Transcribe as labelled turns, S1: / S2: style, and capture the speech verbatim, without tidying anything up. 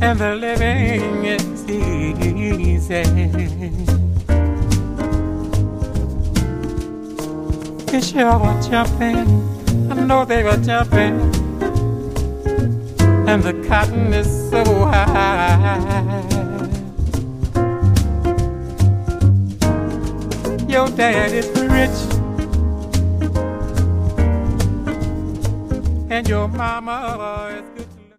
S1: and the living is easy. Fish are jumping, I know they were jumping, and the cotton is so high. Your dad is rich, and your mama is